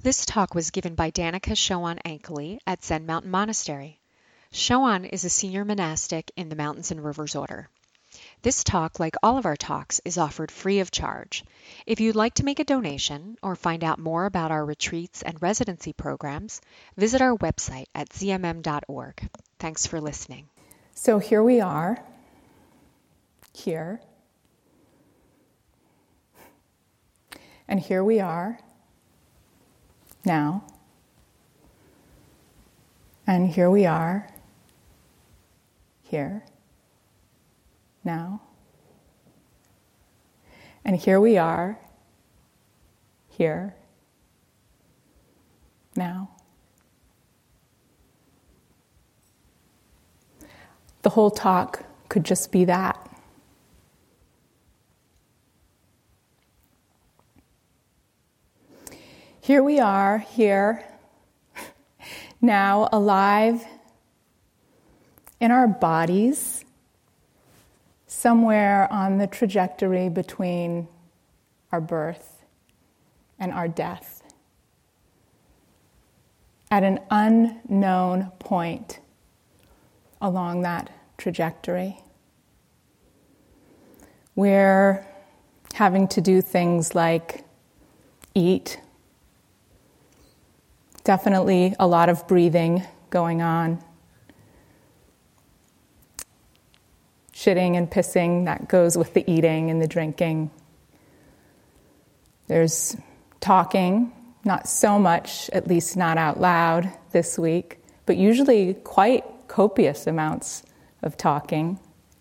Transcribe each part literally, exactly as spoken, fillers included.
This talk was given by Danica Shoan Ankeli at Zen Mountain Monastery. Shoan is a senior monastic in the Mountains and Rivers Order. This talk, like all of our talks, is offered free of charge. If you'd like to make a donation or find out more about our retreats and residency programs, visit our website at z m m dot org. Thanks for listening. So here we are, here, and here we are, now, and here we are, here, now, and here we are, here, now. The whole talk could just be that. Here we are, here, now, alive in our bodies, somewhere on the trajectory between our birth and our death, at an unknown point along that trajectory. We're having to do things like eat. Definitely a lot of breathing going on. Shitting and pissing, that goes with the eating and the drinking. There's talking, not so much, at least not out loud this week, but usually quite copious amounts of talking.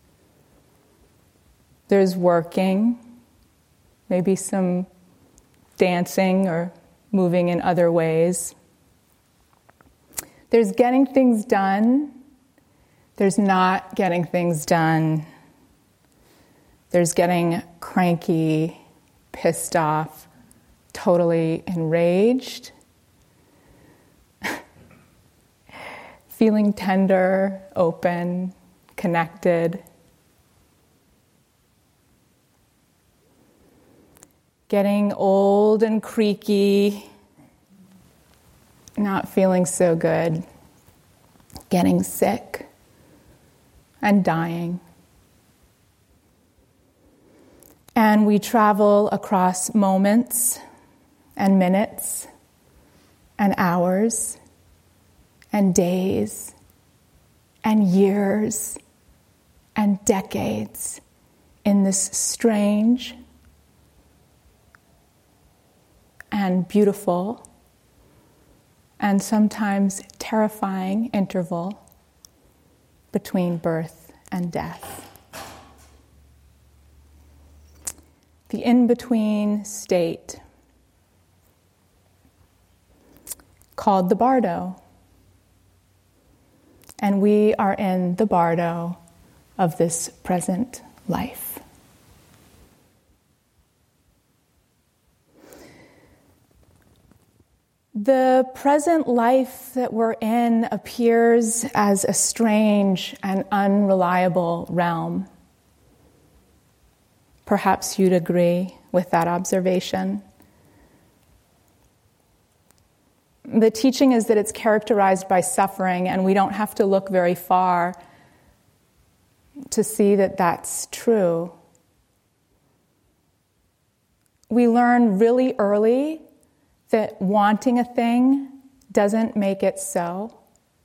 There's working, maybe some dancing or moving in other ways. There's getting things done. There's not getting things done. There's getting cranky, pissed off, totally enraged. Feeling tender, open, connected. Getting old and creaky, not feeling so good. Getting sick and dying. And we travel across moments and minutes and hours and days, and years, and decades in this strange and beautiful and sometimes terrifying interval between birth and death. The in-between state, called the bardo. And we are in the bardo of this present life. The present life that we're in appears as a strange and unreliable realm. Perhaps you'd agree with that observation. The teaching is that it's characterized by suffering, and we don't have to look very far to see that that's true. We learn really early that wanting a thing doesn't make it so,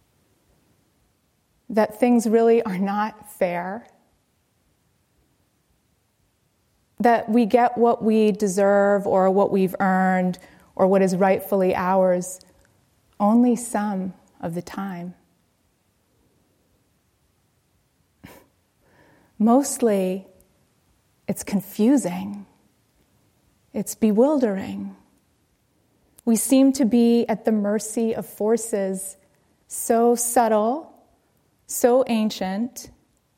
that things really are not fair, that we get what we deserve or what we've earned or what is rightfully ours only some of the time. Mostly, it's confusing. It's bewildering. We seem to be at the mercy of forces so subtle, so ancient,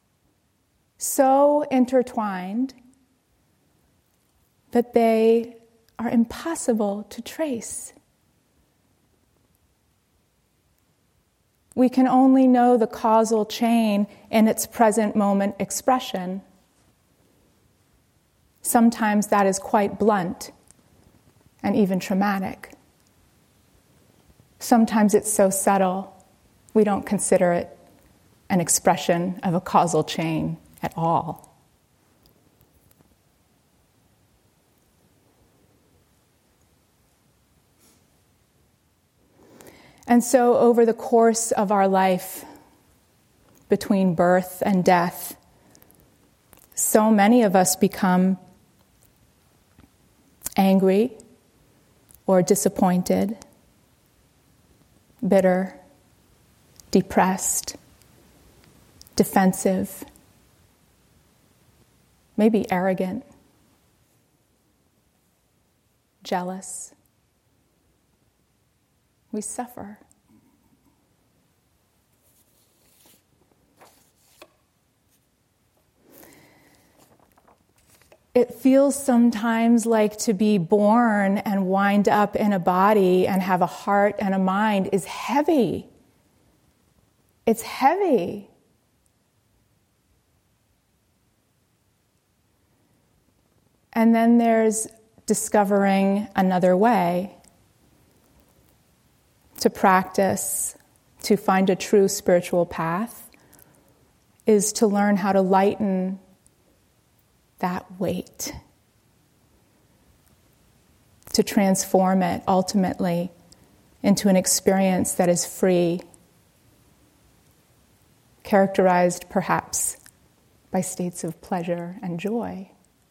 so intertwined, that they are impossible to trace. We can only know the causal chain in its present moment expression. Sometimes that is quite blunt and even traumatic. Sometimes it's so subtle, we don't consider it an expression of a causal chain at all. And so over the course of our life, between birth and death, so many of us become angry or disappointed, bitter, depressed, defensive, maybe arrogant, jealous. We suffer. It feels sometimes like to be born and wind up in a body and have a heart and a mind is heavy. It's heavy. And then there's discovering another way to practice, to find a true spiritual path, is to learn how to lighten that weight, to transform it ultimately into an experience that is free, characterized perhaps by states of pleasure and joy.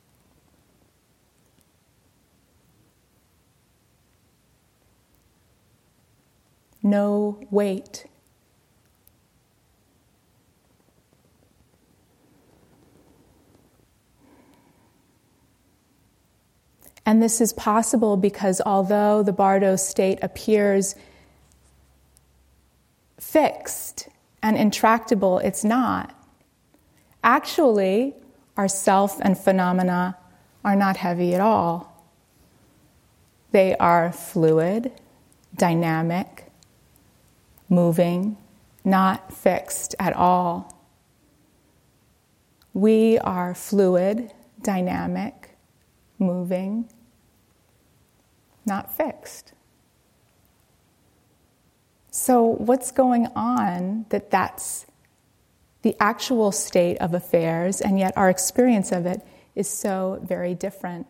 No weight. And this is possible because although the Bardo state appears fixed and intractable, it's not. Actually, our self and phenomena are not heavy at all. They are fluid, dynamic, moving, not fixed at all. We are fluid, dynamic, moving, not fixed. So what's going on that that's the actual state of affairs, and yet our experience of it is so very different?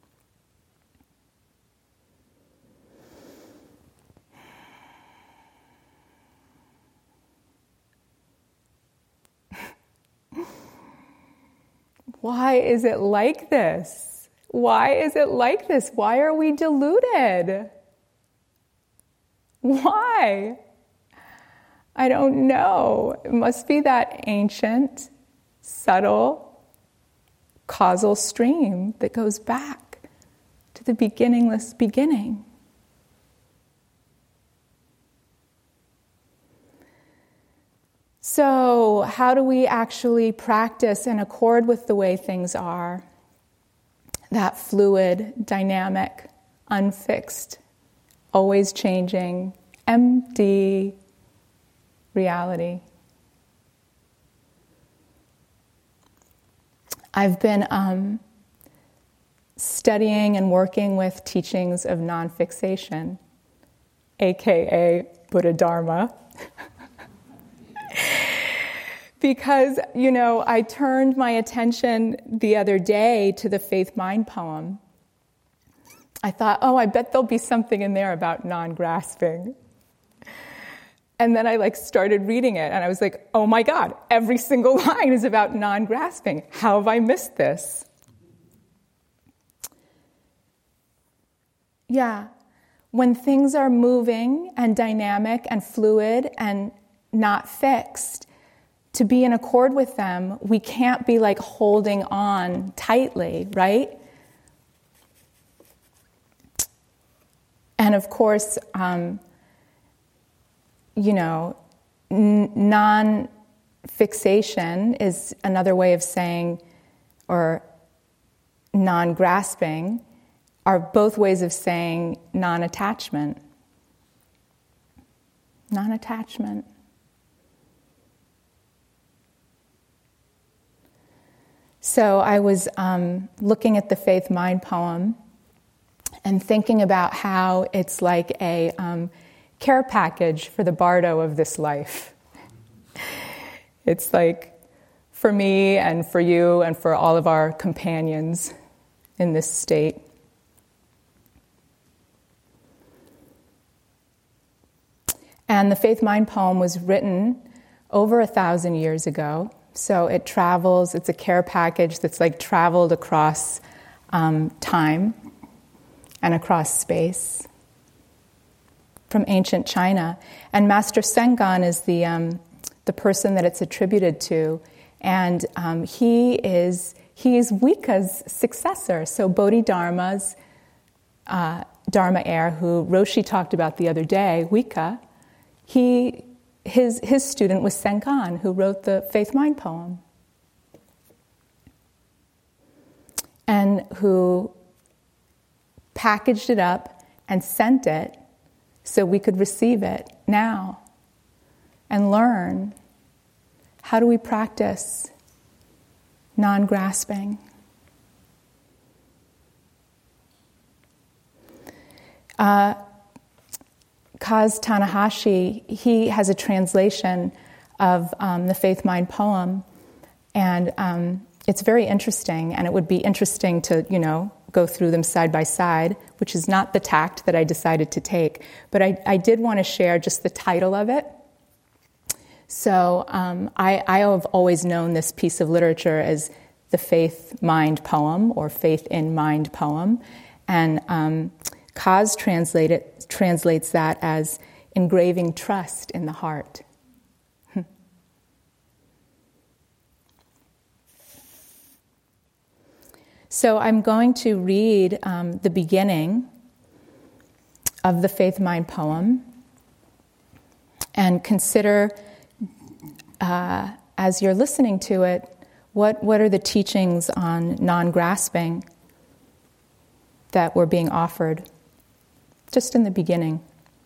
Why is it like this? Why is it like this? Why are we deluded? Why? I don't know. It must be that ancient, subtle, causal stream that goes back to the beginningless beginning. So, how do we actually practice in accord with the way things are? That fluid, dynamic, unfixed, always changing, empty reality. I've been um, studying and working with teachings of non-fixation, aka Buddha Dharma. Because, you know, I turned my attention the other day to the Faith Mind poem. I thought, oh, I bet there'll be something in there about non-grasping. And then I like started reading it, and I was like, oh my God, every single line is about non-grasping. How have I missed this? Yeah, when things are moving and dynamic and fluid and not fixed, to be in accord with them, we can't be like holding on tightly, right? And of course, um, you know, n- non-fixation is another way of saying, or non-grasping, are both ways of saying non-attachment. Non-attachment. So I was um, looking at the Faith Mind poem and thinking about how it's like a um, care package for the bardo of this life. It's like for me and for you and for all of our companions in this state. And the Faith Mind poem was written over a thousand years ago. So it travels, it's a care package that's like traveled across um, time and across space from ancient China. And Master Sengan is the, um, the person that it's attributed to. And um, he is he is Wika's successor. So Bodhidharma's uh, Dharma heir, who Roshi talked about the other day, Wika, he his his student was Sengan, who wrote the Faith Mind poem, and who packaged it up and sent it so we could receive it now and learn. How do we practice non-grasping? Uh, Kaz Tanahashi, he has a translation of um, the Faith Mind poem, and um, it's very interesting, and it would be interesting to, you know, go through them side by side, which is not the tact that I decided to take, but I, I did want to share just the title of it. So um, I, I have always known this piece of literature as the Faith Mind poem or Faith in Mind poem, and um, Kaz translate it, translates that as engraving trust in the heart. So I'm going to read um, the beginning of the Faith Mind poem and consider, uh, as you're listening to it, what, what are the teachings on non-grasping that were being offered just in the beginning.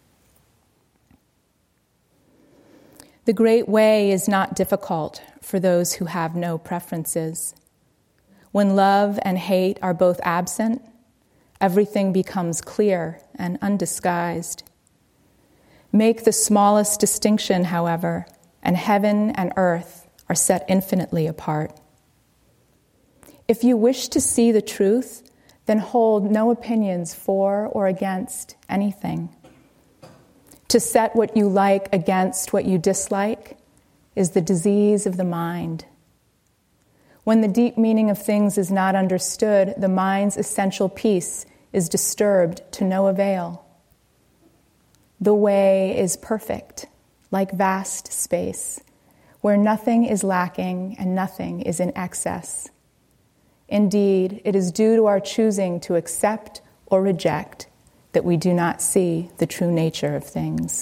The great way is not difficult for those who have no preferences. When love and hate are both absent, everything becomes clear and undisguised. Make the smallest distinction, however, and heaven and earth are set infinitely apart. If you wish to see the truth, then hold no opinions for or against anything. To set what you like against what you dislike is the disease of the mind. When the deep meaning of things is not understood, the mind's essential peace is disturbed to no avail. The way is perfect, like vast space, where nothing is lacking and nothing is in excess. Indeed, it is due to our choosing to accept or reject that we do not see the true nature of things.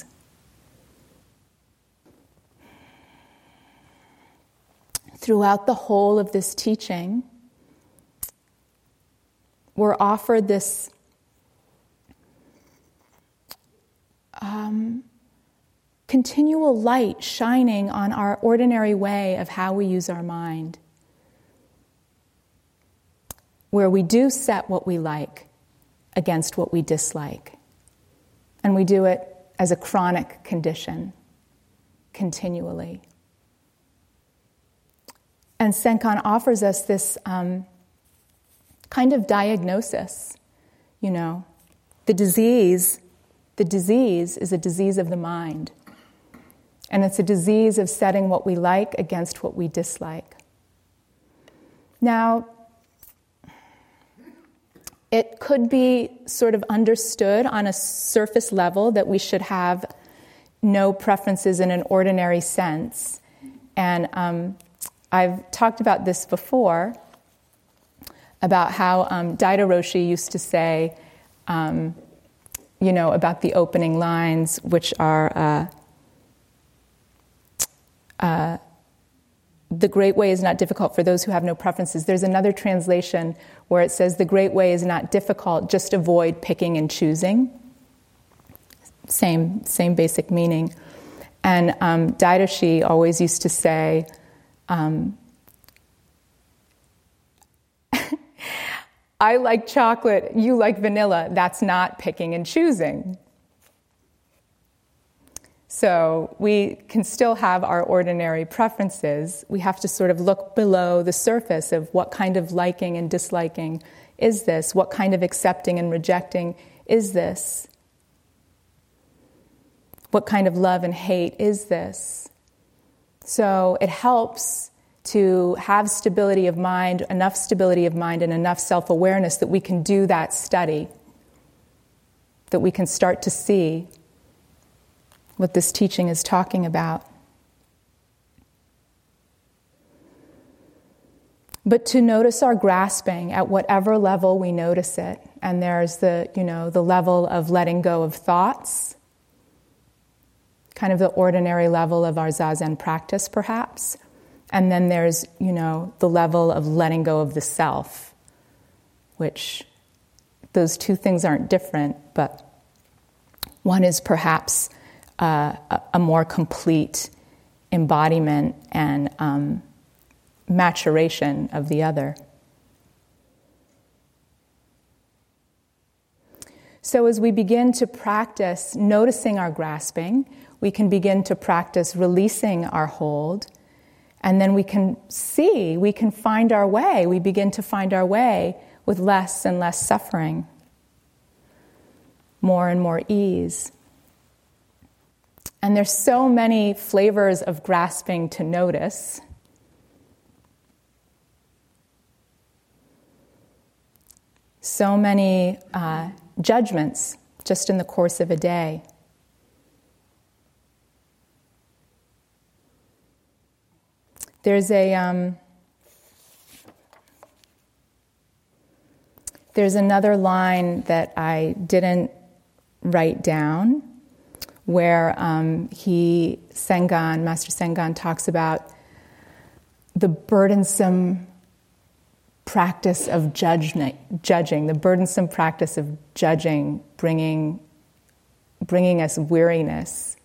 Throughout the whole of this teaching, we're offered this um, continual light shining on our ordinary way of how we use our mind, where we do set what we like against what we dislike. And we do it as a chronic condition, continually. And Senkan offers us this um, kind of diagnosis, you know. The disease, the disease is a disease of the mind. And it's a disease of setting what we like against what we dislike. Now, it could be sort of understood on a surface level that we should have no preferences in an ordinary sense. And um, I've talked about this before, about how um, Daido Roshi used to say, um, you know, about the opening lines, which are, uh, uh, the great way is not difficult for those who have no preferences. There's another translation where it says, the great way is not difficult, just avoid picking and choosing. Same, same basic meaning. And um, Daidoshi always used to say, um, I like chocolate, you like vanilla. That's not picking and choosing. So we can still have our ordinary preferences. We have to sort of look below the surface of what kind of liking and disliking is this? What kind of accepting and rejecting is this? What kind of love and hate is this? So it helps to have stability of mind, enough stability of mind and enough self-awareness that we can do that study, that we can start to see what this teaching is talking about. But to notice our grasping at whatever level we notice it, and there's the, you know, the level of letting go of thoughts, kind of the ordinary level of our Zazen practice, perhaps. And then there's, you know, the level of letting go of the self, which those two things aren't different, but one is perhaps uh, a, a more complete embodiment and um, maturation of the other. So as we begin to practice noticing our grasping, we can begin to practice releasing our hold, and then we can see, we can find our way. We begin to find our way with less and less suffering, more and more ease. And there's so many flavors of grasping to notice. So many uh, judgments just in the course of a day. There's a um, there's another line that I didn't write down, where um, he Sengan, Master Sengan, talks about the burdensome practice of judgment, judging, the burdensome practice of judging, bringing, bringing us weariness.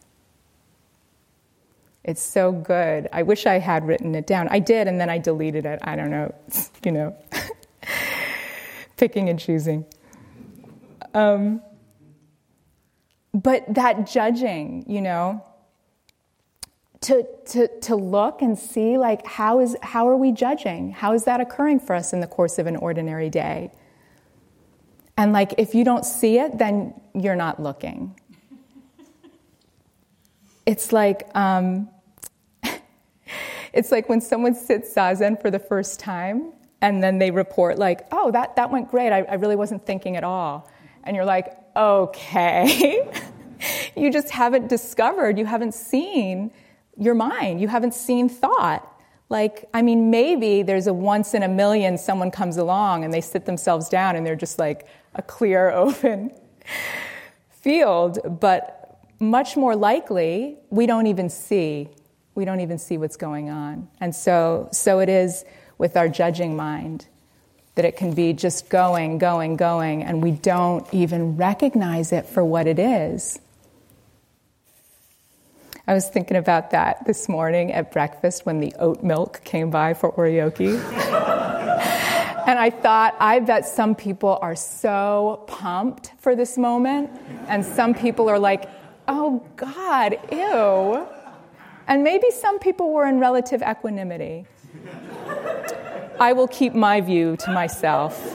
It's so good. I wish I had written it down. I did, and then I deleted it. I don't know, you know, picking and choosing. Um, but that judging, you know, to to to look and see, like, how is how are we judging? How is that occurring for us in the course of an ordinary day? And like, if you don't see it, then you're not looking. It's like um, it's like when someone sits zazen for the first time, and then they report like, "Oh, that that went great. I, I really wasn't thinking at all," and you're like, "Okay." You just haven't discovered. You haven't seen your mind. You haven't seen thought. Like, I mean, maybe there's a once in a million someone comes along and they sit themselves down and they're just like a clear, open field. But much more likely, we don't even see. We don't even see what's going on. And so, so it is with our judging mind, that it can be just going, going, going, and we don't even recognize it for what it is. I was thinking about that this morning at breakfast when the oat milk came by for oryoki. And I thought, I bet some people are so pumped for this moment, and some people are like, oh God, ew. And maybe some people were in relative equanimity. I will keep my view to myself.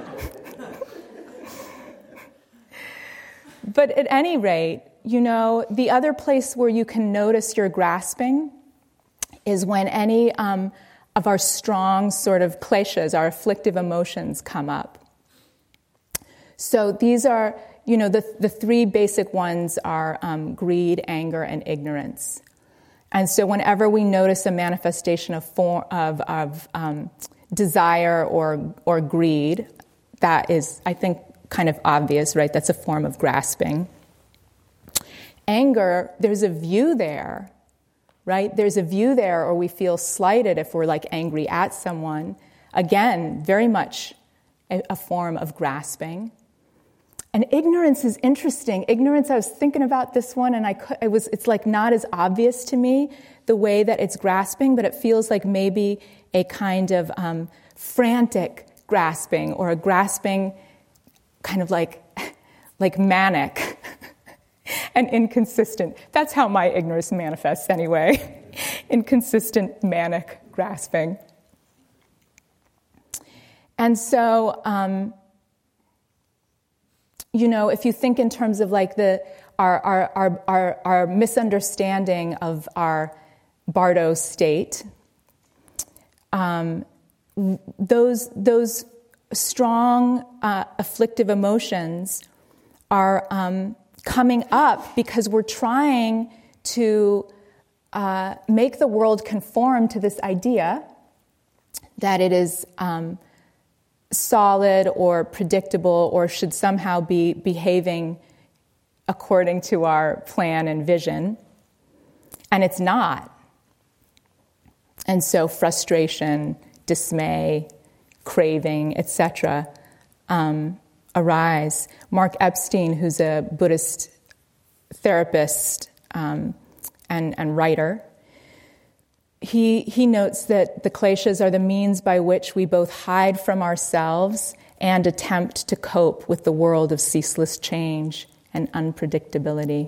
But at any rate, you know, the other place where you can notice your grasping is when any um, of our strong sort of kleshas, our afflictive emotions, come up. So these are, you know, the, the three basic ones are um, greed, anger, and ignorance. And so whenever we notice a manifestation of form, of, of um, desire or or greed, that is, I think, kind of obvious, right? That's a form of grasping. Anger, there's a view there, right? There's a view there, or we feel slighted if we're like angry at someone. Again, very much a, a form of grasping. And ignorance is interesting. Ignorance, I was thinking about this one, and I could, it was, it's like not as obvious to me the way that it's grasping, but it feels like maybe a kind of um, frantic grasping, or a grasping kind of like, like manic. and inconsistent. That's how my ignorance manifests anyway. Inconsistent, manic grasping. And so, um, you know, if you think in terms of like the our our our our, our misunderstanding of our Bardo state, um, those those strong uh, afflictive emotions are um, coming up because we're trying to uh, make the world conform to this idea that it is um, solid or predictable or should somehow be behaving according to our plan and vision, and it's not. And so frustration, dismay, craving, et cetera, um, arise. Mark Epstein, who's a Buddhist therapist um, and, and writer, he, he notes that the kleshas are the means by which we both hide from ourselves and attempt to cope with the world of ceaseless change and unpredictability.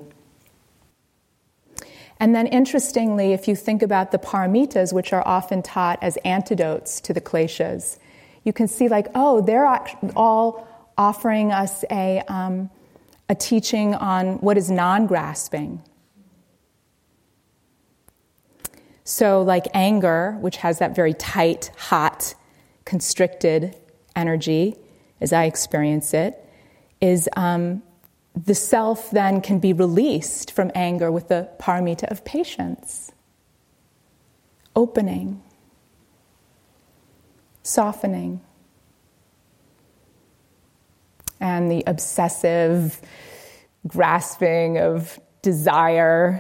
And then interestingly, if you think about the paramitas, which are often taught as antidotes to the kleshas, you can see like, oh, they're all offering us a, um, a teaching on what is non-grasping. So like anger, which has that very tight, hot, constricted energy, as I experience it, is um, the self then can be released from anger with the paramita of patience, opening, softening. And the obsessive grasping of desire,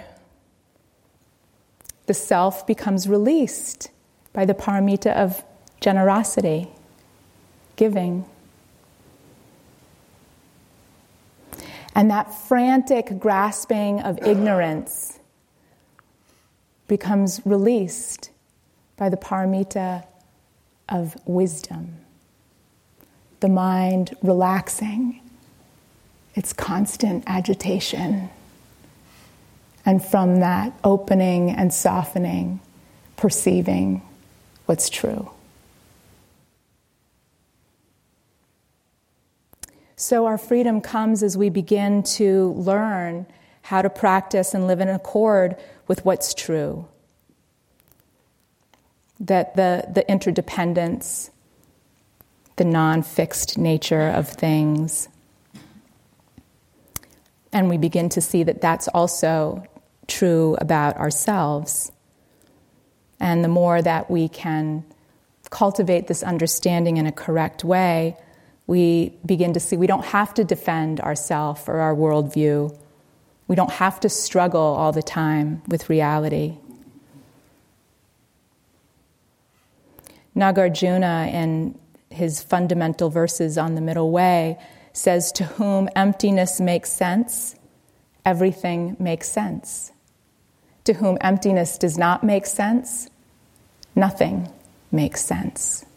the self becomes released by the paramita of generosity, giving. And that frantic grasping of ignorance becomes released by the paramita of wisdom. The mind relaxing its constant agitation. And from that, opening and softening, perceiving what's true. So our freedom comes as we begin to learn how to practice and live in accord with what's true. That the, the interdependence, the non-fixed nature of things. And we begin to see that that's also true about ourselves. And the more that we can cultivate this understanding in a correct way, we begin to see we don't have to defend ourselves or our worldview. We don't have to struggle all the time with reality. Nagarjuna, in his fundamental verses on the middle way, says, to whom emptiness makes sense, everything makes sense. To whom emptiness does not make sense, nothing makes sense.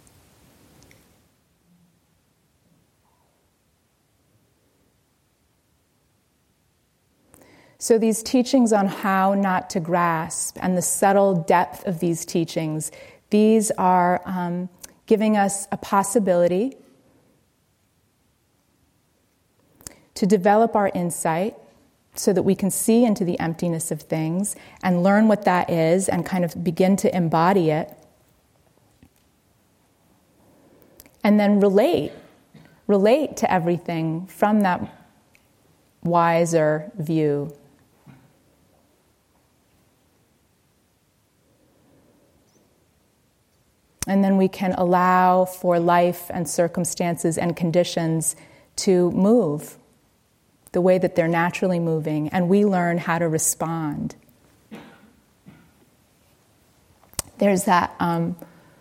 So these teachings on how not to grasp and the subtle depth of these teachings, these are um, giving us a possibility to develop our insight so that we can see into the emptiness of things and learn what that is and kind of begin to embody it. And then relate, relate to everything from that wiser view. And then we can allow for life and circumstances and conditions to move the way that they're naturally moving, and we learn how to respond. There's that um,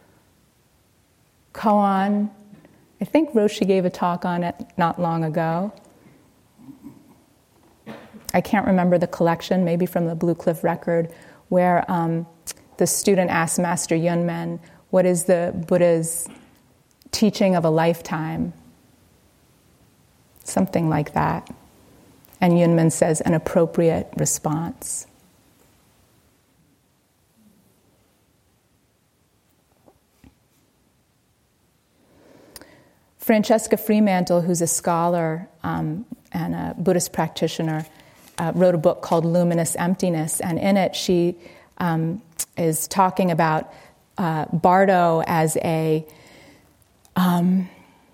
koan, I think Roshi gave a talk on it not long ago. I can't remember the collection, maybe from the Blue Cliff Record, where um, the student asked Master Yunmen, what is the Buddha's teaching of a lifetime? Something like that. And Yunmen says, an appropriate response. Francesca Fremantle, who's a scholar um, and a Buddhist practitioner, uh, wrote a book called Luminous Emptiness, and in it she um, is talking about uh, Bardo as a, um,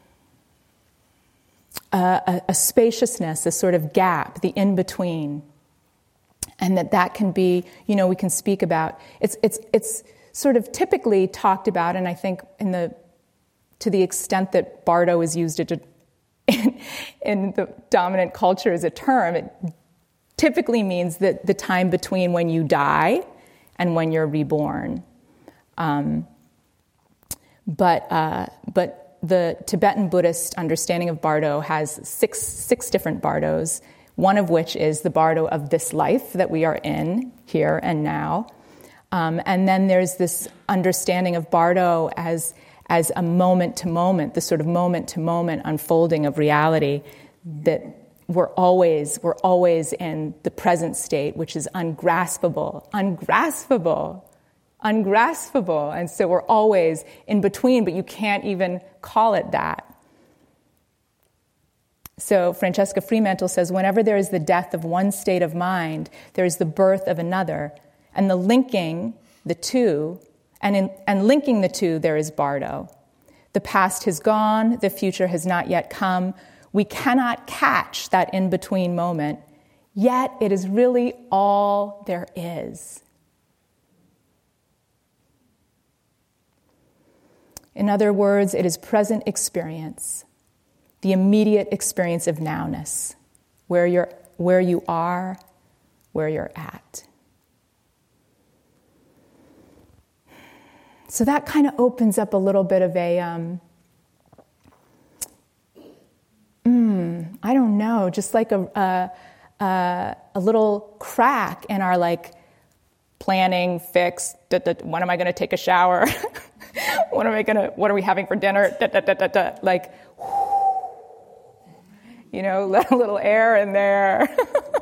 a, a spaciousness, a sort of gap, the in-between, and that that can be, you know, we can speak about, it's, it's, it's sort of typically talked about, and I think in the to the extent that Bardo is used in, in the dominant culture as a term, it typically means that the time between when you die and when you're reborn. Um, but uh, but the Tibetan Buddhist understanding of Bardo has six six different Bardos, one of which is the Bardo of this life that we are in, here and now. Um, and then there's this understanding of Bardo as as a moment-to-moment, the sort of moment-to-moment unfolding of reality, that we're always, we're always in the present state, which is ungraspable, ungraspable, ungraspable. And so we're always in between, but you can't even call it that. So Francesca Fremantle says, whenever there is the death of one state of mind, there is the birth of another, and the linking the two And, in, and linking the two, there is Bardo. The past has gone, the future has not yet come. We cannot catch that in-between moment, yet it is really all there is. In other words, it is present experience, the immediate experience of nowness, where you're, where you are, where you're at. So that kind of opens up a little bit of a, um, mm, I don't know, just like a, a, a, a little crack in our like planning, fix, da, da, when am I going to take a shower? What am I going to, what are we having for dinner? Da, da, da, da, da. Like, you know, let a little air in there.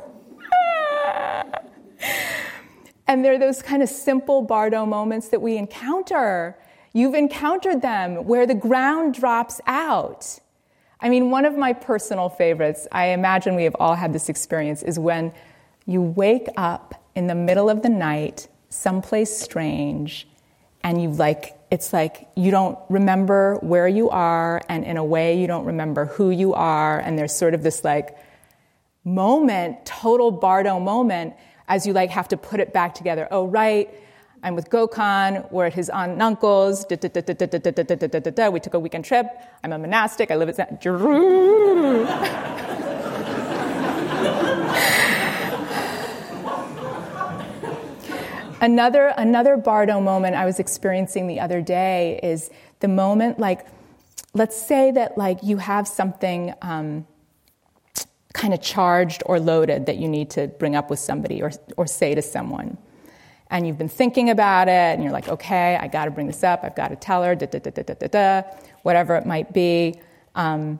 And there are those kind of simple Bardo moments that we encounter. You've encountered them where the ground drops out. I mean, one of my personal favorites, I imagine we have all had this experience, is when you wake up in the middle of the night, someplace strange, and you like, it's like you don't remember where you are, and in a way you don't remember who you are, and there's sort of this like moment, total Bardo moment, as you like have to put it back together. Oh, right, I'm with Gokhan, we're at his aunt and uncle's, da, da, da, da, da, da, da, da, da, da, da. We took a weekend trip, I'm a monastic, I live at San... Another, another Bardo moment I was experiencing the other day is the moment, like, let's say that like you have something um, kind of charged or loaded that you need to bring up with somebody or or say to someone. And you've been thinking about it, and you're like, okay, I got to bring this up, I've got to tell her, da, da, da, da, da, da, da, whatever it might be. Um,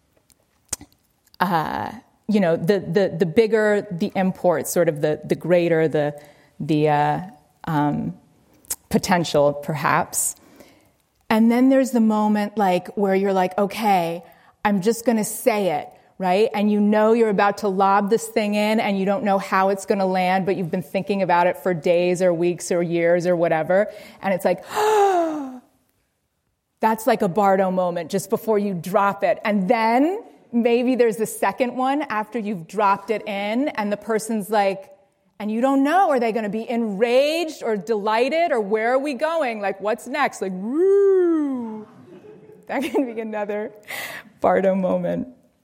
uh, you know, the, the, the bigger the import, sort of the, the greater the, the uh, um, potential, perhaps. And then there's the moment like where you're like, okay, I'm just going to say it. Right? And you know you're about to lob this thing in and you don't know how it's going to land, but you've been thinking about it for days or weeks or years or whatever. And it's like, oh, that's like a Bardo moment just before you drop it. And then maybe there's the second one after you've dropped it in and the person's like, and you don't know, are they going to be enraged or delighted or where are we going? Like, what's next? Like, woo! That can be another Bardo moment.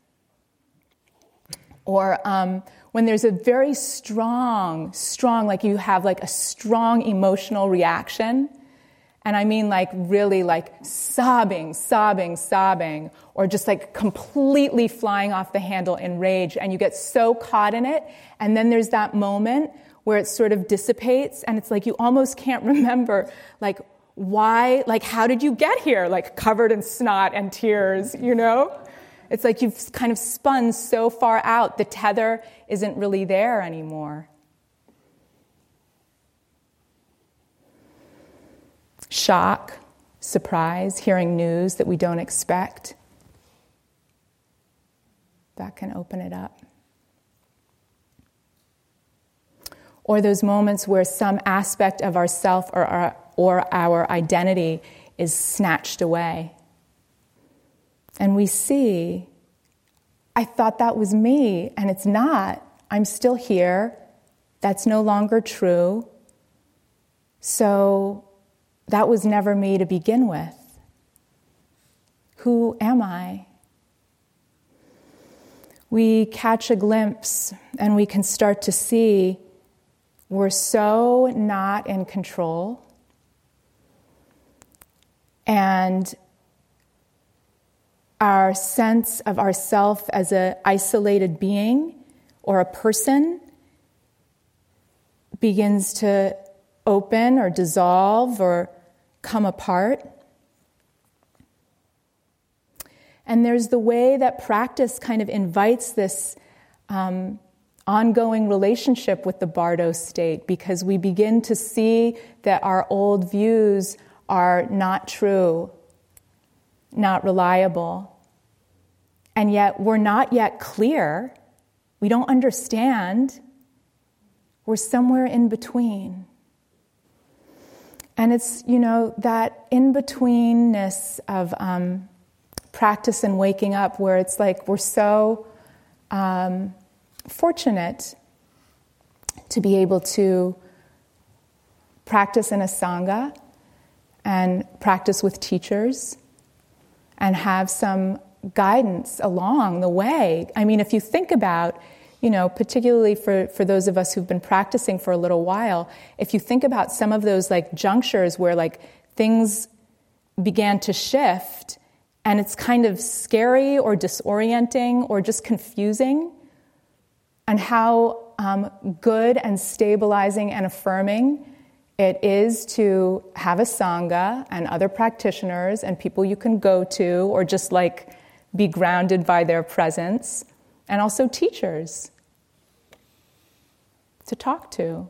Or um, when there's a very strong, strong, like you have like a strong emotional reaction. And I mean like really like sobbing, sobbing, sobbing, or just like completely flying off the handle in rage. And you get so caught in it. And then there's that moment where it sort of dissipates. And it's like you almost can't remember like why, like how did you get here? Like covered in snot and tears, you know? It's like you've kind of spun so far out, the tether isn't really there anymore. Shock, surprise, hearing news that we don't expect. That can open it up. Or those moments where some aspect of ourself or our, or our identity is snatched away. And we see, I thought that was me, and it's not. I'm still here. That's no longer true. So that was never me to begin with. Who am I? We catch a glimpse, and we can start to see we're so not in control. And our sense of ourself as an isolated being or a person begins to open or dissolve or come apart. And there's the way that practice kind of invites this um, ongoing relationship with the Bardo state, because we begin to see that our old views are not true, not reliable. And yet we're not yet clear. We don't understand. We're somewhere in between. And it's, you know, that in-betweenness of um, practice and waking up, where it's like we're so um, fortunate to be able to practice in a sangha and practice with teachers and have some guidance along the way. I mean, if you think about, you know, particularly for, for those of us who've been practicing for a little while, if you think about some of those like junctures where like things began to shift and it's kind of scary or disorienting or just confusing, and how um, good and stabilizing and affirming it is to have a sangha and other practitioners and people you can go to or just like be grounded by their presence, and also teachers to talk to.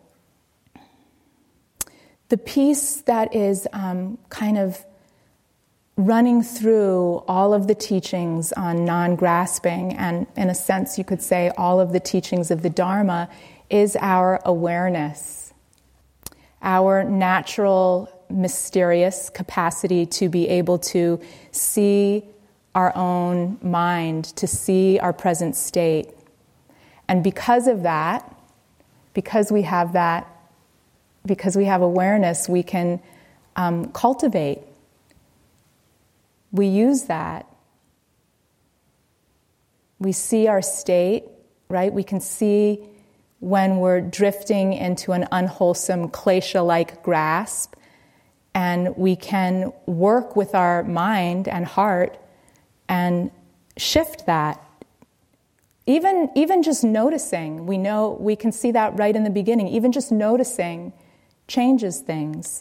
The piece that is um, kind of running through all of the teachings on non-grasping, and in a sense you could say all of the teachings of the Dharma, is our awareness, our natural, mysterious capacity to be able to see our own mind, to see our present state. And because of that, because we have that, because we have awareness, we can um, cultivate. We use that. We see our state, right? We can see when we're drifting into an unwholesome, klesha-like grasp, and we can work with our mind and heart and shift that. Even, even just noticing, we know, we can see that right in the beginning. Even just noticing changes things.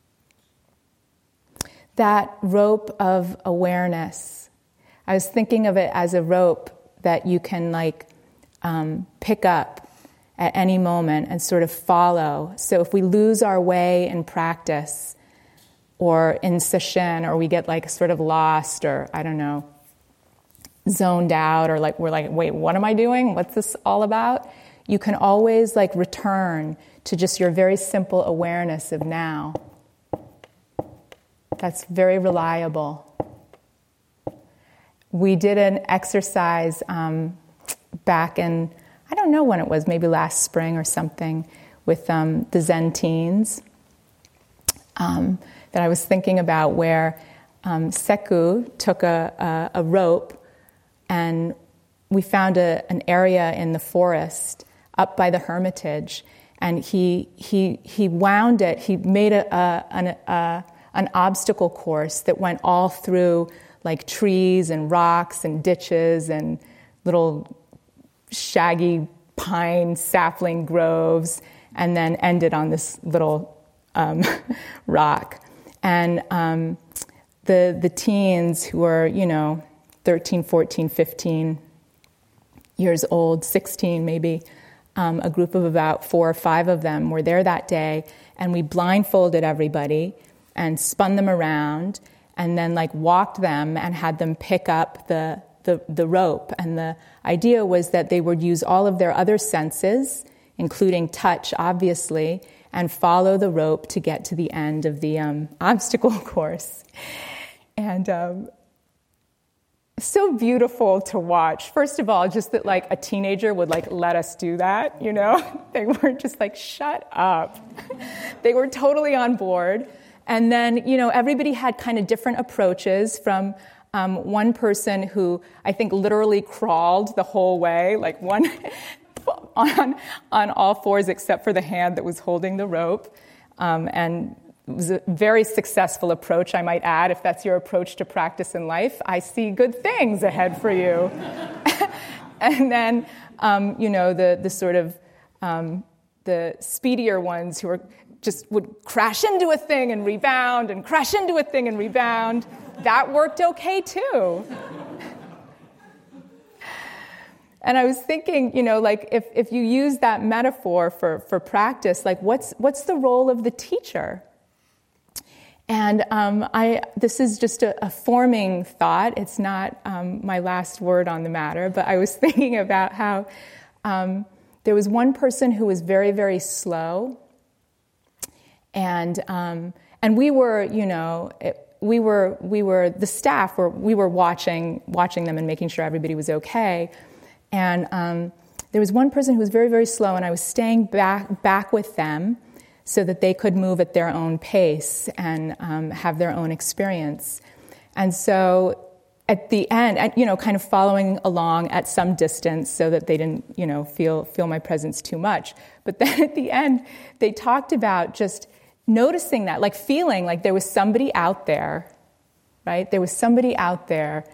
That rope of awareness. I was thinking of it as a rope that you can like um, pick up at any moment and sort of follow. So if we lose our way in practice or in sesshin, or we get like sort of lost, or I don't know, zoned out, or like we're like, wait, what am I doing? What's this all about? You can always like return to just your very simple awareness of now. That's very reliable. We did an exercise um, back in, I don't know when it was, maybe last spring or something, with um, the Zen teens um, that I was thinking about, where um, Seku took a, a, a rope, and we found a, an area in the forest up by the Hermitage, and he he he wound it. He made a, a, an, a an obstacle course that went all through like trees and rocks and ditches and little shaggy pine sapling groves, and then ended on this little um, rock. And um, the the teens, who were, you know, thirteen, fourteen, fifteen years old, sixteen maybe. Um, a group of about four or five of them were there that day, and we blindfolded everybody and spun them around and then like walked them and had them pick up the, the, the rope. And the idea was that they would use all of their other senses, including touch, obviously, and follow the rope to get to the end of the um, obstacle course. And um, so beautiful to watch. First of all, just that like a teenager would like let us do that, you know? They weren't just like, shut up. They were totally on board. And then, you know, everybody had kind of different approaches from um, one person who I think literally crawled the whole way, like one on on all fours except for the hand that was holding the rope. Um, and it was a very successful approach, I might add. If that's your approach to practice in life, I see good things ahead for you. And then, um, you know, the the sort of um, the speedier ones who were just would crash into a thing and rebound and crash into a thing and rebound. That worked okay too. And I was thinking, you know, like if, if you use that metaphor for, for practice, like what's what's the role of the teacher? And um, I this is just a, a forming thought. It's not um, my last word on the matter, but I was thinking about how um, there was one person who was very, very slow. And um, and we were, you know, it, we were we were the staff were we were watching watching them and making sure everybody was okay. And um, there was one person who was very, very slow, and I was staying back back with them so that they could move at their own pace and um, have their own experience. And so at the end, you know, kind of following along at some distance so that they didn't, you know, feel feel my presence too much. But then at the end, they talked about just noticing that, like feeling like there was somebody out there, right? There was somebody out there.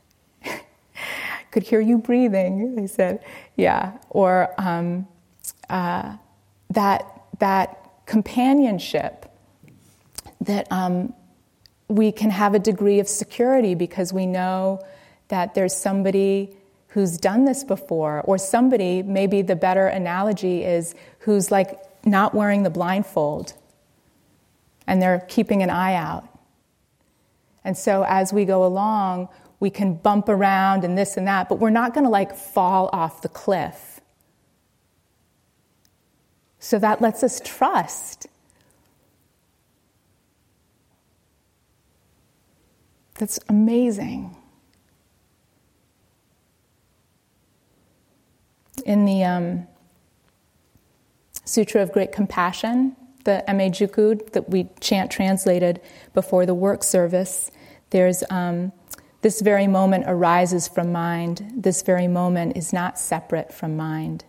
Could hear you breathing, they said. Yeah. Or um, uh, that that companionship, that um, we can have a degree of security because we know that there's somebody who's done this before, or somebody, maybe the better analogy is, who's like not wearing the blindfold and they're keeping an eye out. And so as we go along, we can bump around and this and that, but we're not going to like fall off the cliff. So that lets us trust. That's amazing. In the um, Sutra of Great Compassion, the Ame Juku that we chant translated before the work service, there's um, this very moment arises from mind. This very moment is not separate from mind.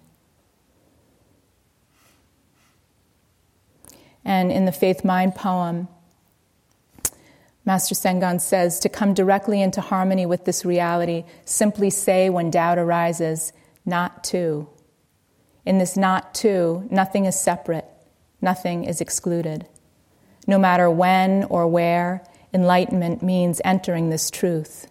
And in the Faith Mind poem, Master Sengon says, to come directly into harmony with this reality, simply say when doubt arises, not to. In this not to, nothing is separate, nothing is excluded. No matter when or where, enlightenment means entering this truth.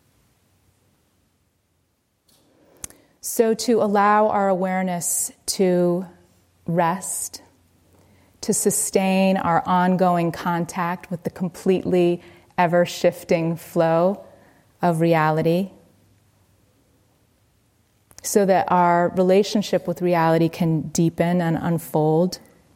So to allow our awareness to rest, to sustain our ongoing contact with the completely ever-shifting flow of reality, so that our relationship with reality can deepen and unfold,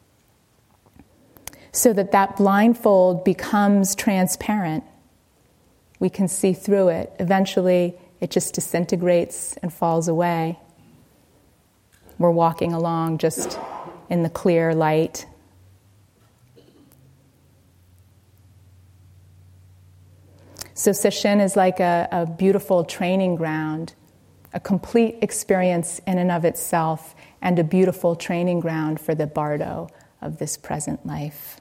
so that that blindfold becomes transparent. We can see through it. Eventually, it just disintegrates and falls away. We're walking along just in the clear light. So Sesshin is like a, a beautiful training ground, a complete experience in and of itself, and a beautiful training ground for the bardo of this present life.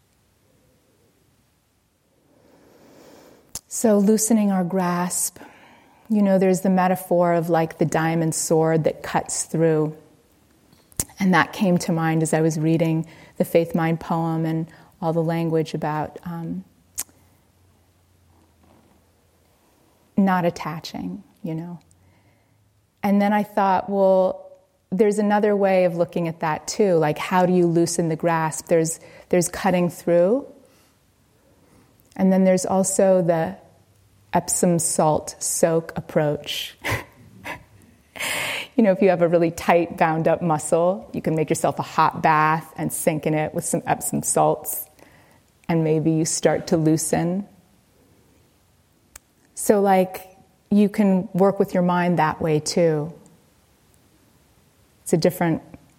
So loosening our grasp, you know, there's the metaphor of like the diamond sword that cuts through. And that came to mind as I was reading the Faith Mind poem and all the language about um, not attaching, you know. And then I thought, well, there's another way of looking at that too. Like, how do you loosen the grasp? There's there's cutting through. And then there's also the Epsom salt soak approach. You know, if you have a really tight, bound up muscle, you can make yourself a hot bath and sink in it with some Epsom salts. And maybe you start to loosen. So like, you can work with your mind that way too. It's a different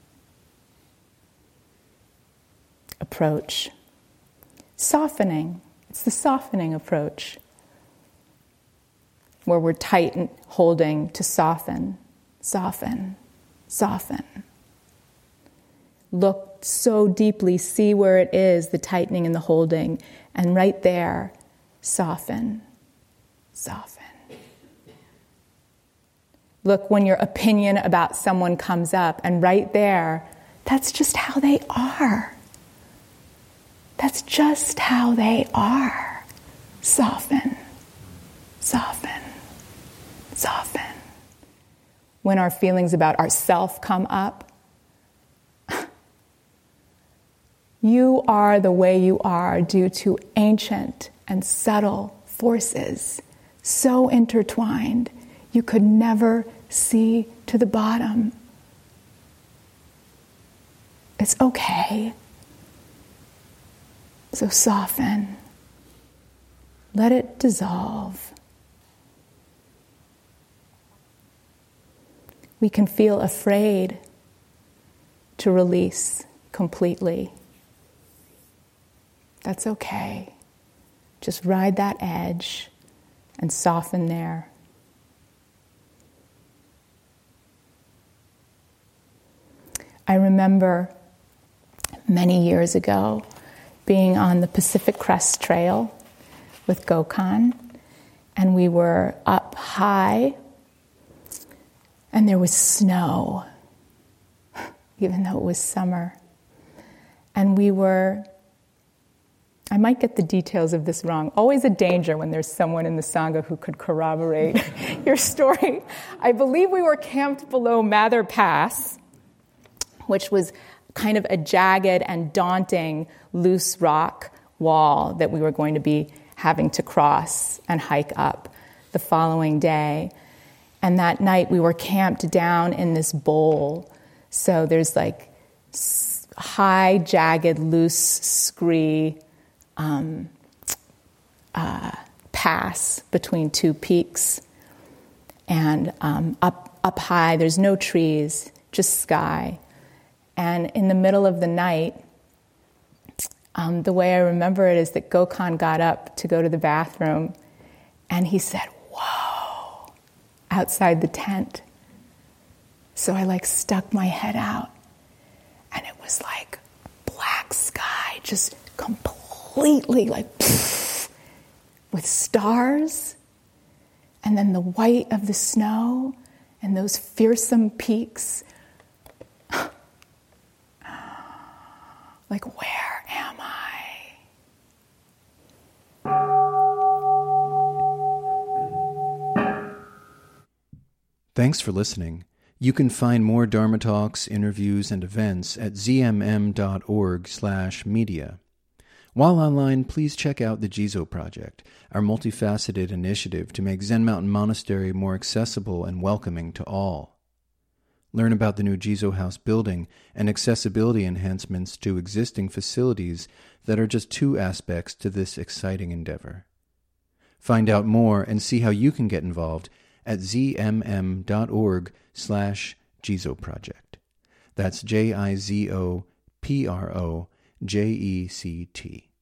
approach. Softening. It's the softening approach, where we're tight and holding to soften, soften, soften. Look so deeply, see where it is, the tightening and the holding, and right there, soften, soften. Look when your opinion about someone comes up, and right there, that's just how they are. That's just how they are. Soften, soften, soften. When our feelings about ourself come up, you are the way you are due to ancient and subtle forces, so intertwined you could never see to the bottom. It's okay. So soften. Let it dissolve. We can feel afraid to release completely. That's okay. Just ride that edge and soften there. I remember many years ago being on the Pacific Crest Trail with Gokhan, and we were up high, and there was snow, even though it was summer. And we were, I might get the details of this wrong, always a danger when there's someone in the Sangha who could corroborate your story. I believe we were camped below Mather Pass, which was kind of a jagged and daunting loose rock wall that we were going to be having to cross and hike up the following day. And that night we were camped down in this bowl. So there's like high, jagged, loose, scree um, uh, pass between two peaks. And um, up, up high, there's no trees, just sky. And in the middle of the night, um, the way I remember it is that Gokhan got up to go to the bathroom, and he said, "Whoa," outside the tent. So I like stuck my head out, and it was like black sky, just completely like pff, with stars, and then the white of the snow, and those fearsome peaks. Like, where am I? Thanks for listening. You can find more Dharma talks, interviews, and events at zmm.org slash media. While online, please check out the Jizo Project, our multifaceted initiative to make Zen Mountain Monastery more accessible and welcoming to all. Learn about the new Jizo House building and accessibility enhancements to existing facilities that are just two aspects to this exciting endeavor. Find out more and see how you can get involved at zmm.org slash Jizo Project. That's J I Z O P R O J E C T.